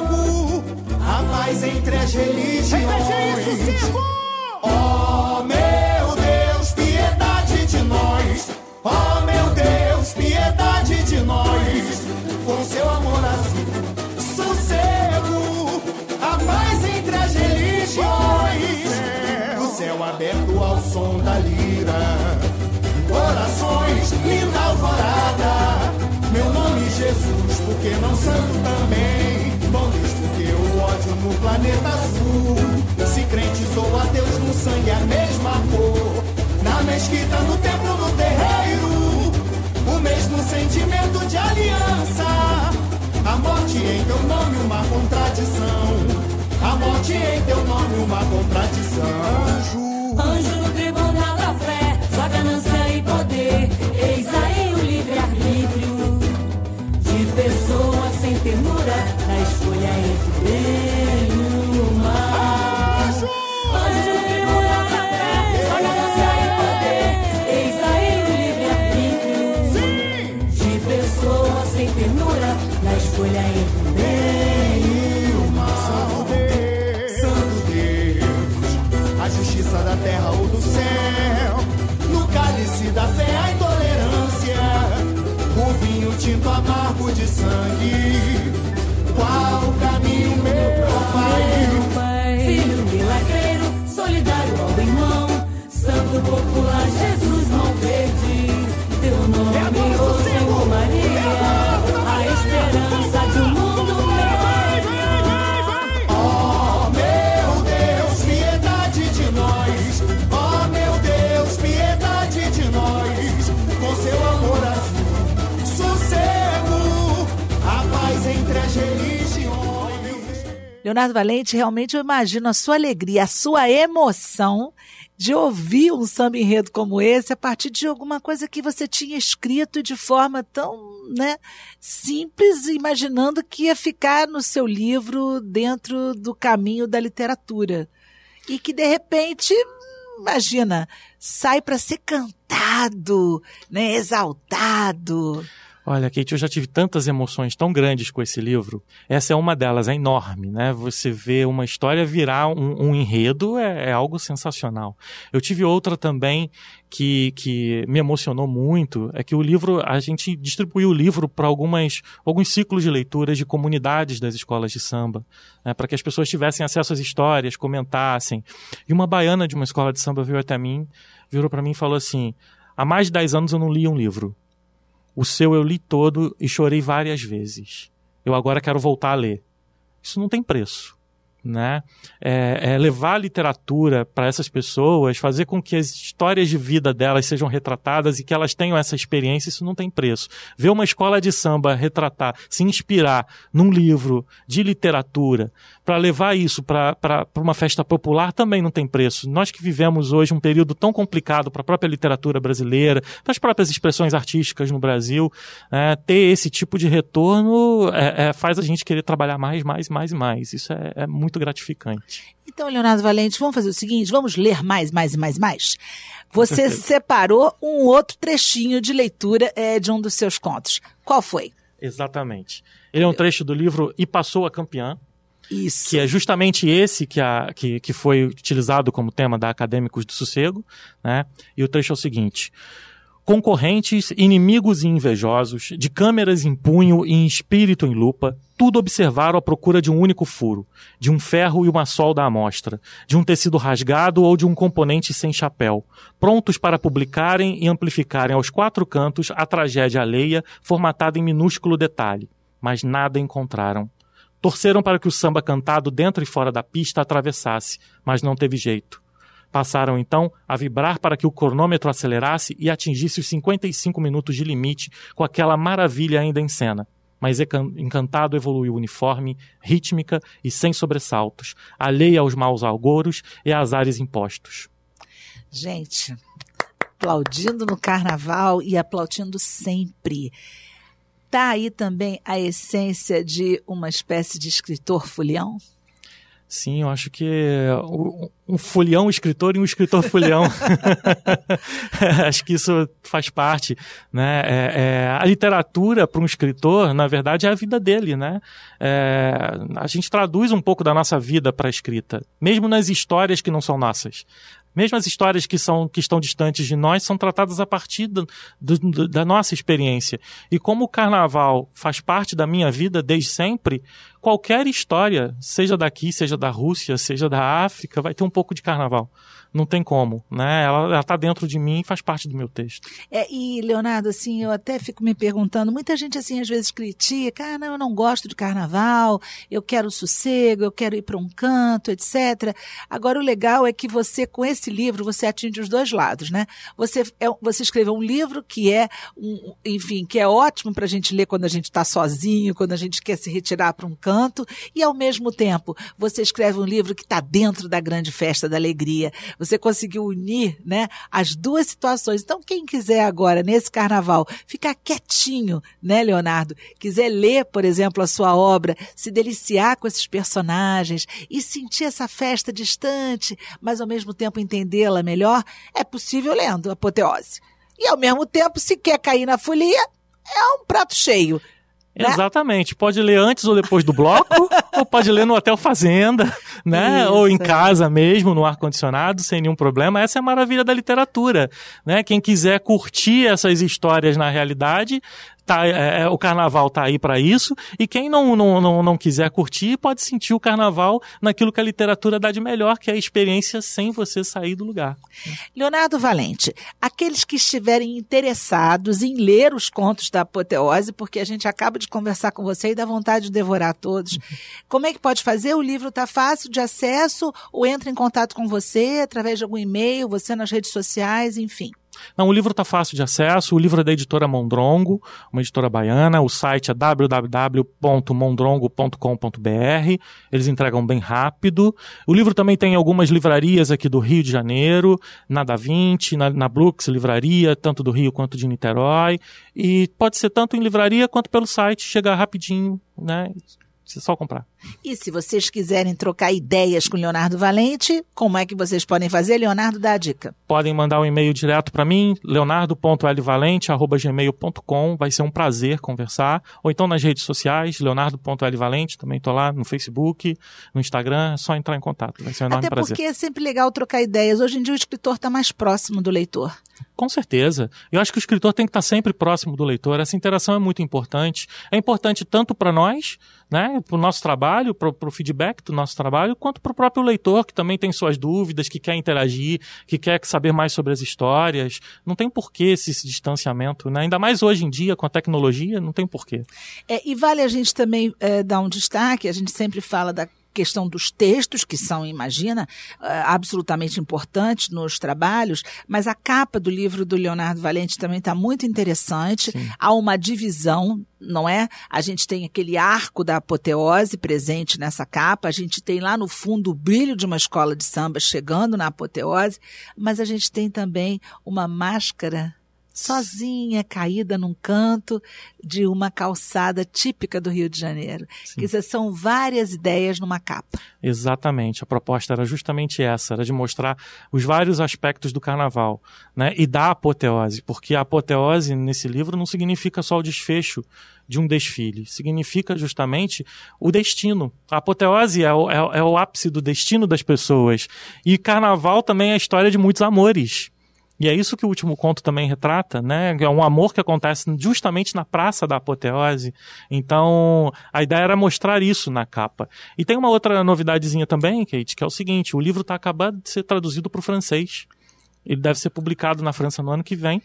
paz entre as religiões. Oh meu Deus, piedade de nós. Oh meu Deus, piedade de nós. Com seu amor azul, sossego, a paz entre as religiões. Do céu aberto ao som da lira, corações, linda alvorada. Meu nome Jesus, porque não santo também. Bom Deus, porque o ódio no planeta azul. Se crentes ou ateus, no sangue a mesma cor. Na mesquita, no templo, no terreiro, o mesmo sentimento de aliança. A morte em teu nome, uma contradição. A morte em teu nome, uma contradição. Anjo no tribunal da fé, só ganância e poder. Eis aí o livre-arbítrio de pessoas sem ternura, na escolha entre o bem e o mal. Anjo no tribunal da fé, só ganância e poder. Eis aí o livre-arbítrio de pessoas sem ternura, na escolha entre o bem e o mal. Santo Deus, a justiça da terra ou do céu, no cálice da fé a intolerância, o vinho tinto amargo de sangue. Qual o caminho, meu Pai? Filho milagreiro, solidário ao irmão, santo popular Jesus mão verde, teu nome, ô Senhor Maria, a esperança de um mundo melhor. Oh meu Deus, piedade de nós. Oh meu Deus, piedade de nós. Com seu amor azul, sossego, a paz entre as religiões. Leonardo Valente, realmente eu imagino a sua alegria, a sua emoção de ouvir um samba enredo como esse a partir de alguma coisa que você tinha escrito de forma tão, simples, imaginando que ia ficar no seu livro dentro do caminho da literatura. E que, de repente, imagina, sai para ser cantado, exaltado. Olha, Kate, eu já tive tantas emoções tão grandes com esse livro. Essa é uma delas, é enorme, né? Você vê uma história virar um enredo é algo sensacional. Eu tive outra também que me emocionou muito, é que o livro, a gente distribuiu o livro para alguns ciclos de leituras de comunidades das escolas de samba, né, para que as pessoas tivessem acesso às histórias, comentassem. E uma baiana de uma escola de samba virou para mim e falou assim: há mais de 10 anos eu não li um livro. O seu eu li todo e chorei várias vezes. Eu agora quero voltar a ler. Isso não tem preço, né? Levar a literatura para essas pessoas, fazer com que as histórias de vida delas sejam retratadas e que elas tenham essa experiência, isso não tem preço. Ver uma escola de samba retratar, se inspirar num livro de literatura, para levar isso para uma festa popular também não tem preço. Nós que vivemos hoje um período tão complicado para a própria literatura brasileira, para as próprias expressões artísticas no Brasil, ter esse tipo de retorno faz a gente querer trabalhar mais e mais. Isso é muito gratificante. Então, Leonardo Valente, vamos fazer o seguinte, vamos ler mais. Você separou um outro trechinho de leitura de um dos seus contos. Qual foi? Exatamente. Ele é um trecho do livro E Passou a Campeã. Isso. Que é justamente esse que foi utilizado como tema da Acadêmicos do Sossego, né? E o trecho é o seguinte: concorrentes, inimigos e invejosos, de câmeras em punho e em espírito em lupa, tudo observaram à procura de um único furo, de um ferro e uma solda à mostra, de um tecido rasgado ou de um componente sem chapéu, prontos para publicarem e amplificarem aos 4 cantos a tragédia alheia formatada em minúsculo detalhe, mas nada encontraram. Torceram para que o samba cantado dentro e fora da pista atravessasse, mas não teve jeito. Passaram, então, a vibrar para que o cronômetro acelerasse e atingisse os 55 minutos de limite com aquela maravilha ainda em cena. Mas Encantado evoluiu uniforme, rítmica e sem sobressaltos, alheia aos maus agouros e azares impostos. Gente, aplaudindo no carnaval e aplaudindo sempre. Está aí também a essência de uma espécie de escritor fulião? Sim, eu acho que um folião escritor e um escritor folião. Acho que isso faz parte, né? A literatura para um escritor, na verdade, é a vida dele, né? A gente traduz um pouco da nossa vida para a escrita, mesmo nas histórias que não são nossas. Mesmo as histórias que estão distantes de nós são tratadas a partir da nossa experiência. E como o carnaval faz parte da minha vida desde sempre, qualquer história, seja daqui, seja da Rússia, seja da África, vai ter um pouco de carnaval. Não tem como, né? Ela está dentro de mim e faz parte do meu texto. E, Leonardo, assim, eu até fico me perguntando, muita gente, assim, às vezes critica, não, eu não gosto de carnaval, eu quero sossego, eu quero ir para um canto, etc. Agora, o legal é que você, com esse livro, você atinge os dois lados, né? Você escreveu um livro que que é ótimo para a gente ler quando a gente está sozinho, quando a gente quer se retirar para um canto, e, ao mesmo tempo, você escreve um livro que está dentro da grande festa da alegria. Você conseguiu unir, né, as duas situações. Então, quem quiser agora, nesse carnaval, ficar quietinho, né, Leonardo? Quiser ler, por exemplo, a sua obra, se deliciar com esses personagens e sentir essa festa distante, mas ao mesmo tempo entendê-la melhor, é possível lendo Apoteose. E ao mesmo tempo, se quer cair na folia, é um prato cheio. Né? Exatamente. Pode ler antes ou depois do bloco, ou pode ler no Hotel Fazenda, né? Isso. Ou em casa mesmo, no ar-condicionado, sem nenhum problema. Essa é a maravilha da literatura, né? Quem quiser curtir essas histórias na realidade, o carnaval tá aí para isso, e quem não quiser curtir pode sentir o carnaval naquilo que a literatura dá de melhor, que é a experiência sem você sair do lugar. Leonardo Valente, aqueles que estiverem interessados em ler os contos da Apoteose, porque a gente acaba de conversar com você e dá vontade de devorar todos, como é que pode fazer? O livro está fácil de acesso, ou entra em contato com você através de algum e-mail, você nas redes sociais, enfim? Não, o livro está fácil de acesso, o livro é da editora Mondrongo, uma editora baiana, o site é www.mondrongo.com.br, eles entregam bem rápido. O livro também tem algumas livrarias aqui do Rio de Janeiro, na Da Vinci, na Brooks Livraria, tanto do Rio quanto de Niterói, e pode ser tanto em livraria quanto pelo site, chega rapidinho, né? É só comprar. E se vocês quiserem trocar ideias com Leonardo Valente, como é que vocês podem fazer? Leonardo, dá a dica. Podem mandar um e-mail direto para mim, leonardo.lvalente@gmail.com. Vai ser um prazer conversar. Ou então nas redes sociais, leonardo.lvalente, também estou lá no Facebook, no Instagram, é só entrar em contato. Vai ser um enorme prazer. Até porque é sempre legal trocar ideias. Hoje em dia o escritor está mais próximo do leitor. Com certeza. Eu acho que o escritor tem que estar sempre próximo do leitor. Essa interação é muito importante. É importante tanto para nós, né, para o nosso trabalho, para o feedback do nosso trabalho, quanto para o próprio leitor, que também tem suas dúvidas, que quer interagir, que quer saber mais sobre as histórias. Não tem porquê esse distanciamento, né? Ainda mais hoje em dia, com a tecnologia, não tem porquê. E vale a gente também dar um destaque, a gente sempre fala da questão dos textos, que são, imagina, absolutamente importantes nos trabalhos, mas a capa do livro do Leonardo Valente também está muito interessante. Sim. Há uma divisão, não é? A gente tem aquele arco da apoteose presente nessa capa, a gente tem lá no fundo o brilho de uma escola de samba chegando na apoteose, mas a gente tem também uma máscara sozinha, caída num canto de uma calçada típica do Rio de Janeiro. Quer dizer, são várias ideias numa capa. Exatamente. A proposta era justamente essa, era de mostrar os vários aspectos do carnaval, né? E da apoteose, porque a apoteose nesse livro não significa só o desfecho de um desfile, significa justamente o destino. A apoteose é o ápice do destino das pessoas. E carnaval também é a história de muitos amores. E é isso que o último conto também retrata, né? É um amor que acontece justamente na praça da apoteose. Então, a ideia era mostrar isso na capa. E tem uma outra novidadezinha também, Kate, que é o seguinte: o livro está acabando de ser traduzido para o francês. Ele deve ser publicado na França no ano que vem.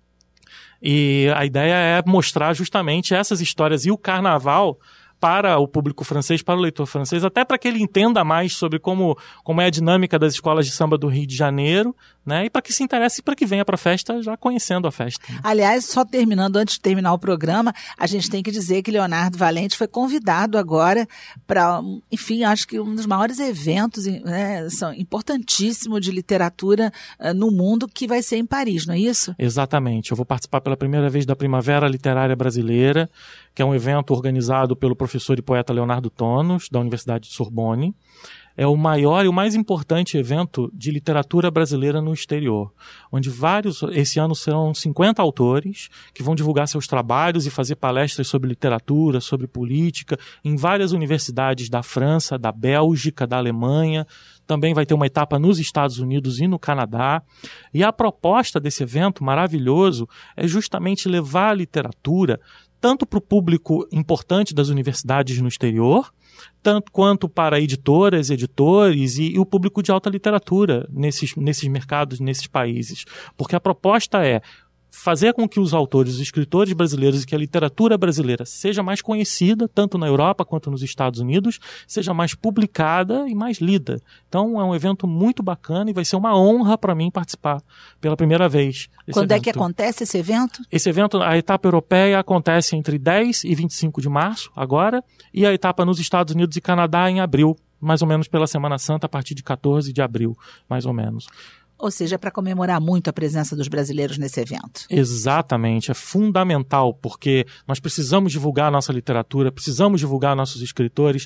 E a ideia é mostrar justamente essas histórias e o carnaval para o público francês, para o leitor francês, até para que ele entenda mais sobre como é a dinâmica das escolas de samba do Rio de Janeiro, né? E para que se interesse e para que venha para a festa já conhecendo a festa. Aliás, só terminando, antes de terminar o programa, a gente tem que dizer que Leonardo Valente foi convidado agora para, enfim, acho que um dos maiores eventos, né, importantíssimo de literatura no mundo, que vai ser em Paris, não é isso? Exatamente. Eu vou participar pela primeira vez da Primavera Literária Brasileira, que é um evento organizado pelo professor e poeta Leonardo Tonos, da Universidade de Sorbonne. é o maior e o mais importante evento de literatura brasileira no exterior, onde esse ano serão 50 autores que vão divulgar seus trabalhos e fazer palestras sobre literatura, sobre política, em várias universidades da França, da Bélgica, da Alemanha. Também vai ter uma etapa nos Estados Unidos e no Canadá. E a proposta desse evento maravilhoso é justamente levar a literatura tanto para o público importante das universidades no exterior, tanto quanto para editoras, editores e o público de alta literatura nesses mercados, nesses países. Porque a proposta é fazer com que os autores, os escritores brasileiros e que a literatura brasileira seja mais conhecida, tanto na Europa quanto nos Estados Unidos, seja mais publicada e mais lida. Então é um evento muito bacana e vai ser uma honra para mim participar pela primeira vez. Quando é que acontece esse evento? Esse evento, a etapa europeia acontece entre 10 e 25 de março, agora, e a etapa nos Estados Unidos e Canadá em abril, mais ou menos pela Semana Santa, a partir de 14 de abril, mais ou menos. Ou seja, para comemorar muito a presença dos brasileiros nesse evento. Exatamente, é fundamental, porque nós precisamos divulgar a nossa literatura, precisamos divulgar nossos escritores.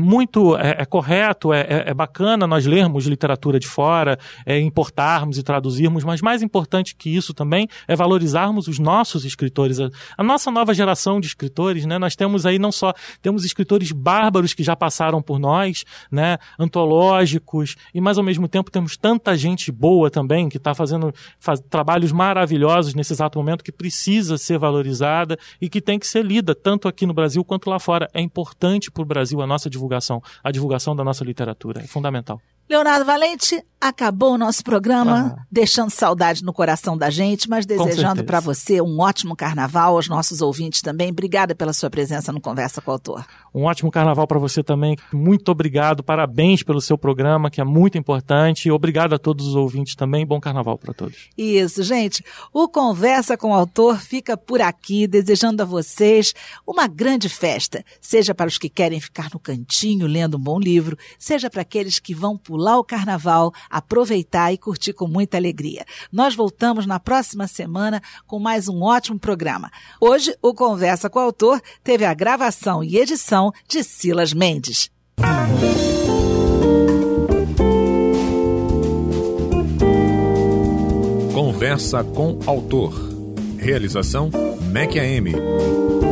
É correto, é bacana nós lermos literatura de fora, importarmos e traduzirmos, mas mais importante que isso também é valorizarmos os nossos escritores. A nossa nova geração de escritores, né? Nós temos aí temos escritores bárbaros que já passaram por nós, né? Antológicos, mas ao mesmo tempo temos tanta gente boa também, que está fazendo trabalhos maravilhosos nesse exato momento, que precisa ser valorizada e que tem que ser lida, tanto aqui no Brasil quanto lá fora. É importante para o Brasil a nossa divulgação, a divulgação da nossa literatura. É fundamental. Leonardo Valente, acabou o nosso programa, deixando saudade no coração da gente, mas desejando para você um ótimo carnaval, aos nossos ouvintes também. Obrigada pela sua presença no Conversa com o Autor. Um ótimo carnaval para você também. Muito obrigado, parabéns pelo seu programa, que é muito importante. Obrigado a todos os ouvintes também. Bom carnaval para todos. Isso, gente. O Conversa com o Autor fica por aqui, desejando a vocês uma grande festa, seja para os que querem ficar no cantinho lendo um bom livro, seja para aqueles que vão pular o carnaval, aproveitar e curtir com muita alegria. Nós voltamos na próxima semana com mais um ótimo programa. Hoje, o Conversa com o Autor teve a gravação e edição de Silas Mendes. Conversa com Autor. Realização MEC AM.